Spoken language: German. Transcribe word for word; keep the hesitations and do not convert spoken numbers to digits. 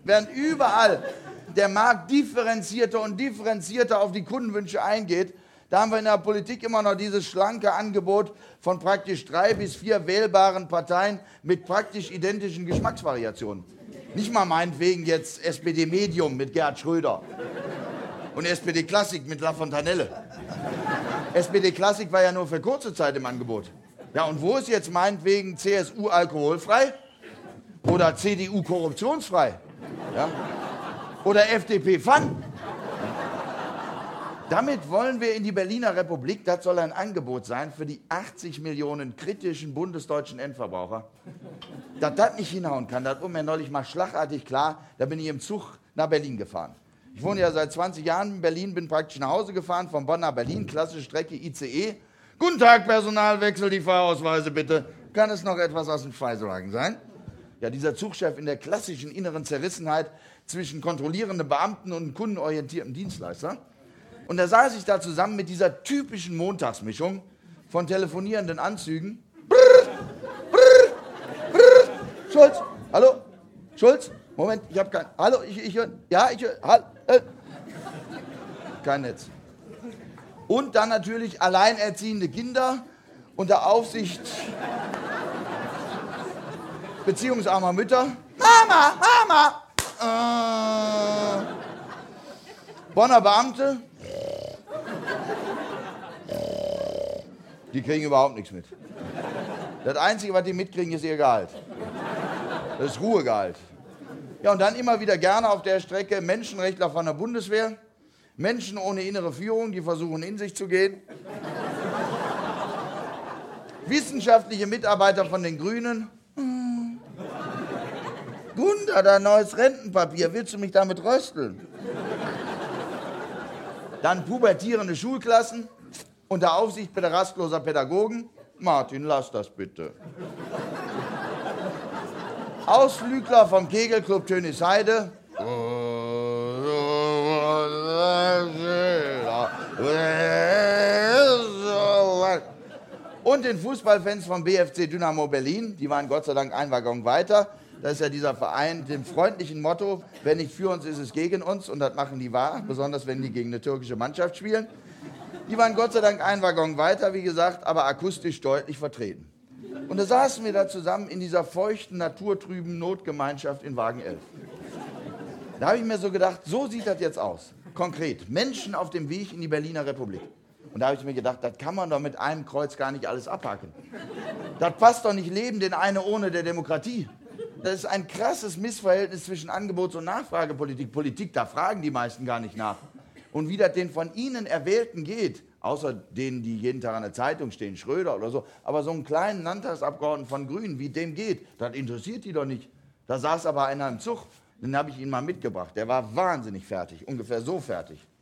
Während überall der Markt differenzierter und differenzierter auf die Kundenwünsche eingeht, da haben wir in der Politik immer noch dieses schlanke Angebot von praktisch drei bis vier wählbaren Parteien mit praktisch identischen Geschmacksvariationen. Nicht mal meinetwegen jetzt S P D Medium mit Gerhard Schröder und S P D Klassik mit Lafontanelle. S P D Klassik war ja nur für kurze Zeit im Angebot. Ja, und wo ist jetzt meinetwegen C S U alkoholfrei oder C D U korruptionsfrei? Ja? Oder F D P Fun? Damit wollen wir in die Berliner Republik, das soll ein Angebot sein für die achtzig Millionen kritischen bundesdeutschen Endverbraucher. Dass das nicht hinhauen kann, das wurde mir neulich mal schlagartig klar, da bin ich im Zug nach Berlin gefahren. Ich wohne ja seit zwanzig Jahren in Berlin, bin praktisch nach Hause gefahren, von Bonn nach Berlin, klassische Strecke I C E. Guten Tag, Personalwechsel, die Fahrausweise bitte. Kann es noch etwas aus dem Speisewagen sein? Ja, dieser Zugchef in der klassischen inneren Zerrissenheit zwischen kontrollierenden Beamten und kundenorientierten Dienstleister. Und da saß ich da zusammen mit dieser typischen Montagsmischung von telefonierenden Anzügen. Brrr, brrr, brrr. Schulz, hallo? Schulz? Moment, ich habe kein... Hallo, ich, ich höre... Ja, ich höre... Halt, äh. Kein Netz. Und dann natürlich alleinerziehende Kinder unter Aufsicht beziehungsarmer Mütter. Mama, Mama! Äh. Bonner Beamte. Die kriegen überhaupt nichts mit. Das Einzige, was die mitkriegen, ist ihr Gehalt. Das ist Ruhegehalt. Ja, und dann immer wieder gerne auf der Strecke Menschenrechtler von der Bundeswehr, Menschen ohne innere Führung, die versuchen, in sich zu gehen, wissenschaftliche Mitarbeiter von den Grünen. Hm. Gunda, dein neues Rentenpapier, willst du mich damit rösteln? Dann pubertierende Schulklassen unter Aufsicht rastloser Pädagogen. Martin, lass das bitte. Ausflügler vom Kegelclub Tönisheide. Und den Fußballfans vom B F C Dynamo Berlin. Die waren Gott sei Dank ein Waggon weiter. Das ist ja dieser Verein mit dem freundlichen Motto, wer nicht für uns ist, ist gegen uns. Und das machen die wahr, besonders wenn die gegen eine türkische Mannschaft spielen. Die waren Gott sei Dank ein Waggon weiter, wie gesagt, aber akustisch deutlich vertreten. Und da saßen wir da zusammen in dieser feuchten, naturtrüben Notgemeinschaft in Wagen elf. Da habe ich mir so gedacht, so sieht das jetzt aus. Konkret, Menschen auf dem Weg in die Berliner Republik. Und da habe ich mir gedacht, das kann man doch mit einem Kreuz gar nicht alles abhaken. Das passt doch nicht Leben den eine ohne der Demokratie. Das ist ein krasses Missverhältnis zwischen Angebots- und Nachfragepolitik. Politik, da fragen die meisten gar nicht nach. Und wie das den von Ihnen Erwählten geht, außer denen, die jeden Tag an der Zeitung stehen, Schröder oder so, aber so einen kleinen Landtagsabgeordneten von Grünen, wie dem geht, das interessiert die doch nicht. Da saß aber einer im Zug, den habe ich Ihnen mal mitgebracht. Der war wahnsinnig fertig, ungefähr so fertig.